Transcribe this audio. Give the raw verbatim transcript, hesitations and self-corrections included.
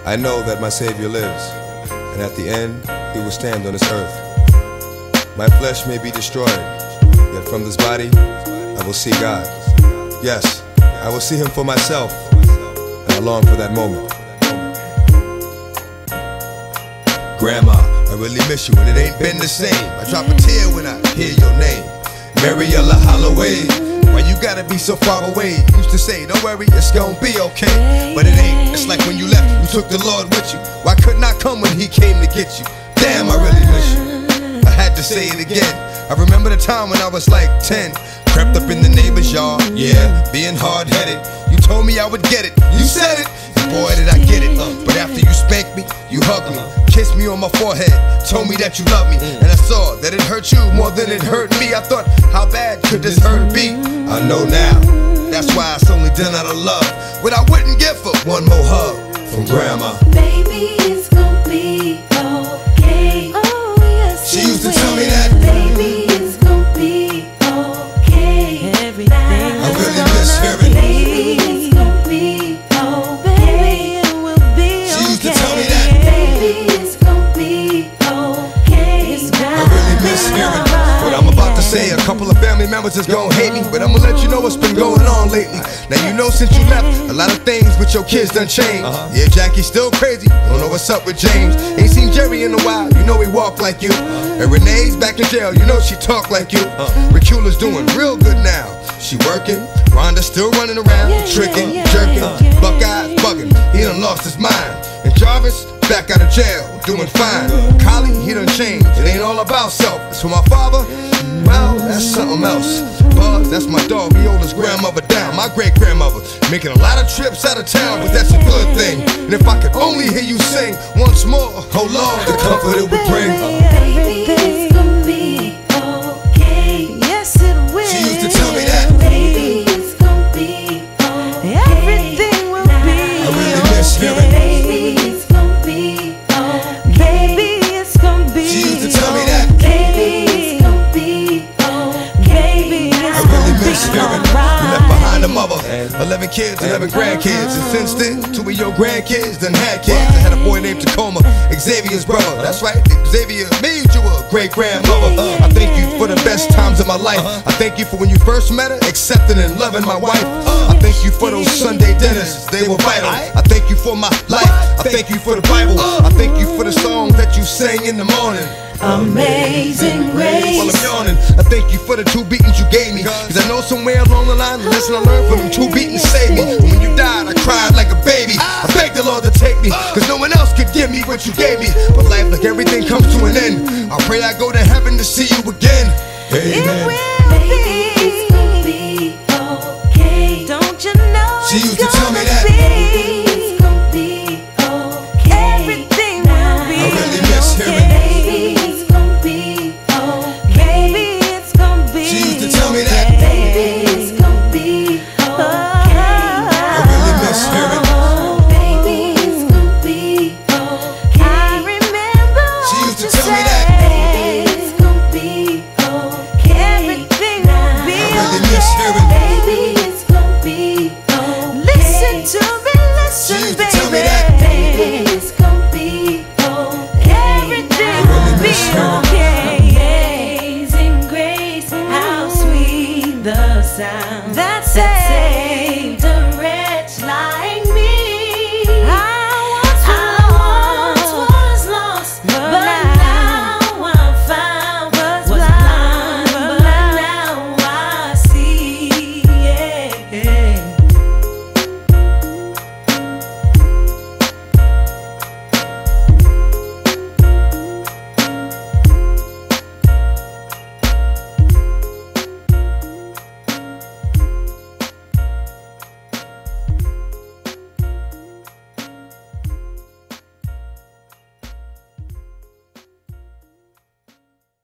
I know that my Savior lives, and at the end, he will stand on this earth. My flesh may be destroyed, yet from this body, I will see God. Yes, I will see him for myself, and I long for that moment. Grandma, I really miss you, and it ain't been the same. I drop a tear when I hear your name. Mariella Holloway, why you gotta be so far away? Used to say, don't worry, it's gonna be okay. But it ain't, it's like when you left, you took the Lord with you. Why couldn't I come when he came to get you? Damn, I really miss you. I had to say it again. I remember the time when I was like ten. Crept up in the neighbor's yard, yeah, being hard-headed. You told me I would get it, you said it, and boy did I get it. But after you spanked me, you hugged me, kissed me on my forehead, told me that you loved me, and I saw that it hurt you more than it hurt me. I thought, how bad could this hurt be? I know now, that's why it's only done out of love. What I wouldn't give for one more hug from Grandma. Baby, it's gonna be okay. Oh, yes, she used to tell me that. Baby, it's gonna be okay. Everything I really miss hearing. Baby, it's gonna be okay. It will be she used okay. to tell me that. Baby, it's gonna be okay. I really miss hearing what I'm about to say. A couple of family members is gonna hate me, but I'ma let you know what's been going on lately. Now you know since you left, a lot of things with your kids done changed. Uh-huh. Yeah, Jackie's still crazy, don't know what's up with James. Ain't seen Jerry in a while, you know he walk like you. And Renee's back in jail, you know she talk like you. uh, Racula's doing real good now, she working. Rhonda's still running around, yeah, tricking, yeah, yeah, jerking. uh, yeah, Buckeye's bugging, he done lost his mind. And Jarvis, back out of jail, doing fine. Collie, he done changed, it ain't all about self. As for my father, well, that's something else. Buzz, that's my dog, he hold his grandmother down. My great-grandmother, making a lot of trips out of town, but that's a good thing. And if I could only hear you sing once more, oh Lord, the comfort it would bring. Baby, it's gonna be okay. Yes, it will. She used to tell me that. Baby, it's gonna be okay. Everything will be I really miss hearing. Baby, it's gonna be okay. Baby, it's gonna be She used to tell me that. Baby, it's gonna be okay. Baby, I really miss hearing. You left behind a mother, eleven kids, eleven grandkids. And since then, two of your grandkids done had kids. I had a boy named Tacoma, Xavier's brother. That's right, Xavier made you a great-grandmother. I thank you for the best times of my life. I thank you for when you first met her, accepting and loving my wife. I thank you for those Sunday dinners, they were vital. I thank you for my life, I thank you for the Bible. I thank you for the songs that you sang in the morning. Amazing Grace. While I'm yawning, I thank you for the two beatings you gave me. Cause I know somewhere along the line, the lesson I learned from them two beatings saved me. And when you died, I cried like a baby. I thank the Lord to take me, cause no one else could give me what you gave me. But life, like everything, comes to an end. I pray I go to heaven to see you again. Amen. It will be. It's gonna be okay. Don't you know? She used to tell me that. Baby, it's gonna be okay. Everything will be. I really miss hearing. Baby, it's gonna be okay. Baby, it's gonna be. She used to tell me that. Baby, it's gonna be okay. I really miss hearing. Baby, it's gonna be okay. I remember. She used to tell me that. Baby, it's gonna be okay. Everything will be I really miss hearing. Baby, it's gonna be okay. Listen to me, listen, She used to baby. tell me that. Baby, it's gonna be okay. Everything really will be miss hearing. okay. Amazing Grace, how sweet the sound that says